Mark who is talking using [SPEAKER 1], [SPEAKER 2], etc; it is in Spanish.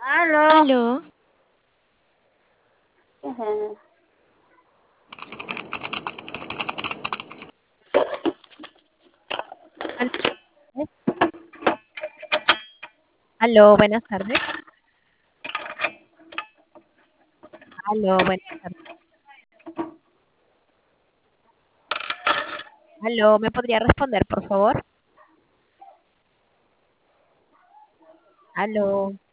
[SPEAKER 1] Aló.
[SPEAKER 2] Aló,
[SPEAKER 1] Ujú.
[SPEAKER 2] aló, aló, buenas tardes. Aló, buenas tardes. Aló, ¿me podría responder, por favor? Aló.